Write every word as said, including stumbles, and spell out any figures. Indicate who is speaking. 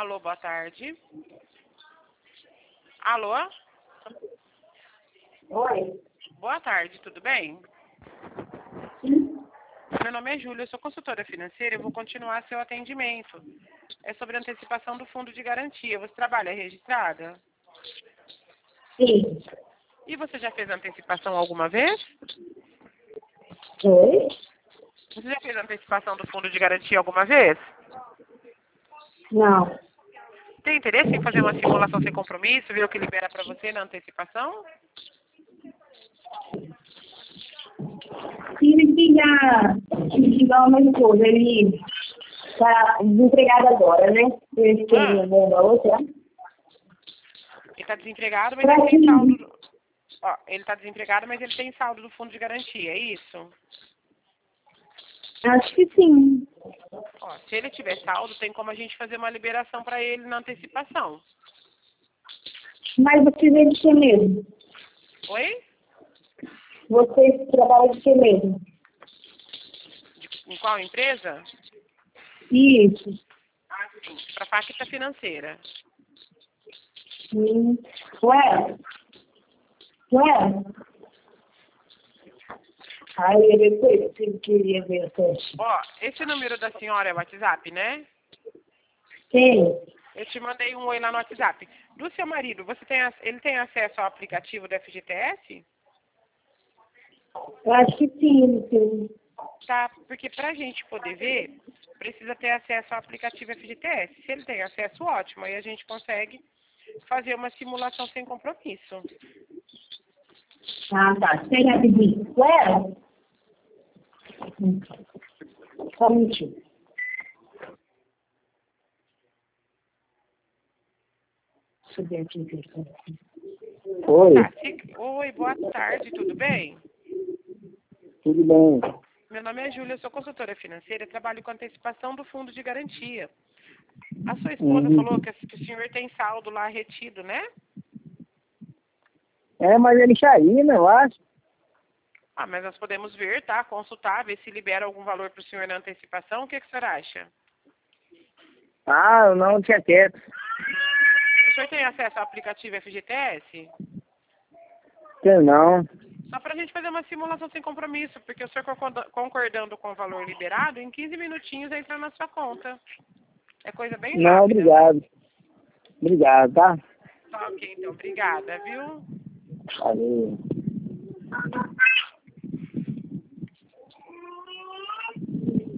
Speaker 1: Alô, boa tarde. Alô?
Speaker 2: Oi.
Speaker 1: Boa tarde, tudo bem?
Speaker 2: Sim.
Speaker 1: Meu nome é Júlia, eu sou consultora financeira e vou continuar seu atendimento. É sobre a antecipação do fundo de garantia. Você trabalha registrada?
Speaker 2: Sim.
Speaker 1: E você já fez antecipação alguma vez?
Speaker 2: Oi?
Speaker 1: Você já fez antecipação do fundo de garantia alguma vez?
Speaker 2: Não.
Speaker 1: Tem interesse em fazer uma simulação sem compromisso, ver o que libera para você na antecipação?
Speaker 2: Tive que já igual meu esposo, ele tá desempregado agora, né? Ele tem
Speaker 1: Ah,
Speaker 2: a bomba outra.
Speaker 1: ele está desempregado, mas
Speaker 2: Pra
Speaker 1: ele tem
Speaker 2: que?
Speaker 1: saldo... do- Ó, ele está desempregado, mas ele tem saldo do fundo de garantia, é isso?
Speaker 2: Acho que sim.
Speaker 1: Ó, se ele tiver saldo, tem como a gente fazer uma liberação para ele na antecipação.
Speaker 2: Mas você vê de que mesmo?
Speaker 1: Oi?
Speaker 2: Você trabalha de que mesmo?
Speaker 1: Em qual empresa?
Speaker 2: Isso.
Speaker 1: Ah, sim, para a Facta Financeira.
Speaker 2: Hum. Ué? Ué? Aí depois eu queria ver a teste.
Speaker 1: Ó, esse número da senhora é o WhatsApp, né?
Speaker 2: Tem?
Speaker 1: Eu te mandei um oi lá no WhatsApp. Do seu marido, você tem, ac- ele tem acesso ao aplicativo do F G T S?
Speaker 2: Eu acho que sim, sim.
Speaker 1: Tá, porque para a gente poder ver, precisa ter acesso ao aplicativo F G T S. Se ele tem acesso, ótimo. Aí a gente consegue fazer uma simulação sem compromisso.
Speaker 2: Ah, tá. Espera rapidinho. Ué? Só um minutinho. Deixa eu ver aqui o telefone. Oi,
Speaker 1: Tá, se- oi, boa tarde, tudo bem?
Speaker 2: tudo bem?
Speaker 1: Meu nome é Júlia, eu sou consultora financeira e trabalho com antecipação do fundo de garantia. A sua esposa
Speaker 2: Uhum.
Speaker 1: falou que, que o senhor tem saldo lá retido, né?
Speaker 2: É, mas ele saiu, né, eu acho.
Speaker 1: Ah, mas nós podemos ver, tá? Consultar, ver se libera algum valor para o senhor na antecipação. O que, que o senhor acha?
Speaker 2: Ah, eu não tinha quieto.
Speaker 1: O senhor tem acesso ao aplicativo F G T S?
Speaker 2: Tem não.
Speaker 1: Só para a gente fazer uma simulação sem compromisso, porque o senhor concorda- concordando com o valor liberado, em quinze minutinhos entra na sua conta. É coisa bem
Speaker 2: Não,
Speaker 1: rápida.
Speaker 2: obrigado. Obrigado, tá?
Speaker 1: Tá ok, então. Obrigada, viu?
Speaker 2: Valeu.